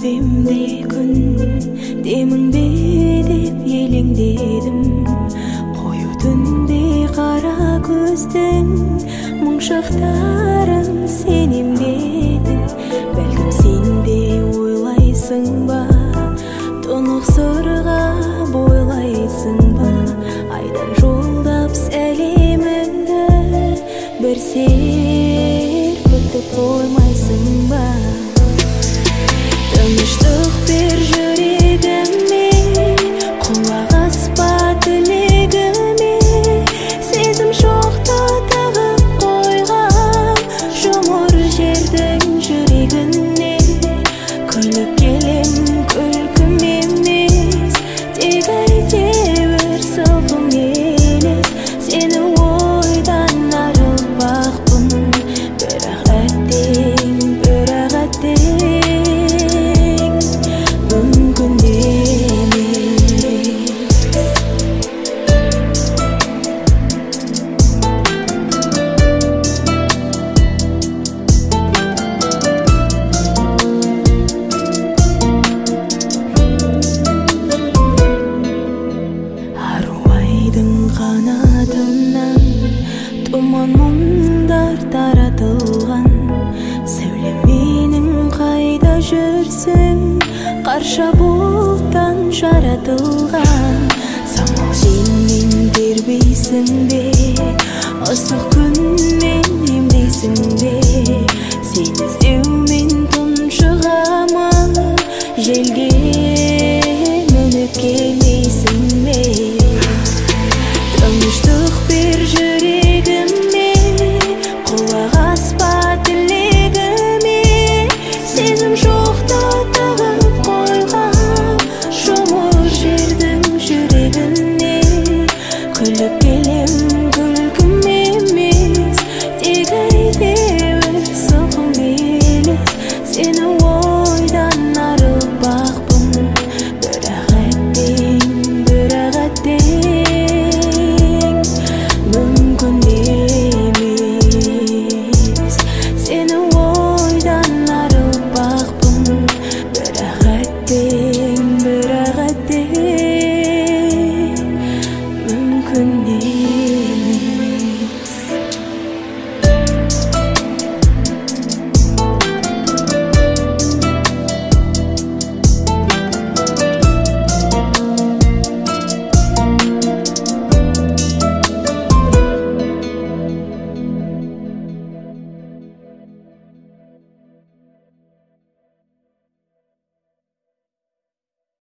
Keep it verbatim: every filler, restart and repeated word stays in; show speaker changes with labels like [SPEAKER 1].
[SPEAKER 1] Kalbimde gün demingde dep elеңдедім. Koyu түнде қара көздің мұңшақтарын сен емдедің. Бәлкім сен де ойлайсың ба, тұнық сырға бойлайсың ба, айдан жолдап сәлеміңді бір серпілтіп қоймайсың ба? Тыныштық бер жүрегіме, құлақ аспа тілегіме, сезім шоқты тығып қойған жұмыр жердің жүрегіне. Күліп келем күлкім емес, тек әйтеуір сылқым елес. Сені ойдан арылбақпын, бірақ әттең, бірақ әттең қанатынан тұман мұңдар таратылған. Сәулем менің қайда жүрсің, қарша бұлттан жаратылған. Самал желмен тербейсің бе, ыстық күнмен емдейсің бе? Сені іздеумен тұншығамын, желге мініп келмейсің бе? Тыныштық бер жүрегіме, құлақ аспа тілегіме, сезім жоқты тығып қойған жұмыр жердің жүрегіне. Күліп келем